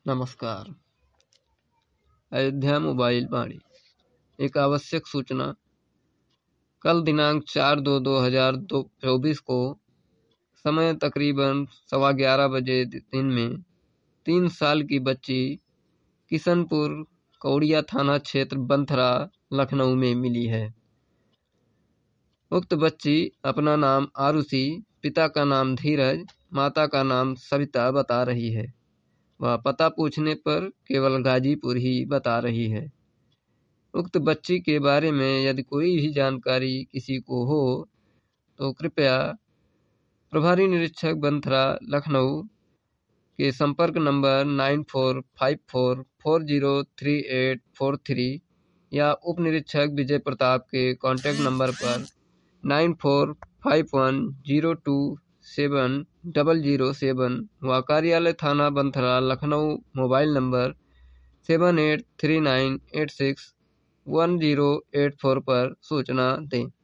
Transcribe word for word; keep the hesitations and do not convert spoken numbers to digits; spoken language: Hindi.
नमस्कार। अयोध्या मोबाइल वाणी। एक आवश्यक सूचना। कल दिनांक चार दो दो हजार चौबीस को समय तकरीबन सवा ग्यारह बजे दिन में तीन साल की बच्ची किशनपुर कौड़िया थाना क्षेत्र बंथरा लखनऊ में मिली है। उक्त बच्ची अपना नाम आरुषि, पिता का नाम धीरज, माता का नाम सविता बता रही है। वह पता पूछने पर केवल गाजीपुर ही बता रही है। उक्त बच्ची के बारे में यदि कोई भी जानकारी किसी को हो तो कृपया प्रभारी निरीक्षक बंथरा लखनऊ के संपर्क number nine four five four four zero three eight four three या उप निरीक्षक विजय प्रताप के कॉन्टैक्ट नंबर पर nine four five one zero two seven double zero seven व कार्यालय थाना Banthra Lucknow mobile number seven eight three nine eight six one zero eight four पर सूचना दें।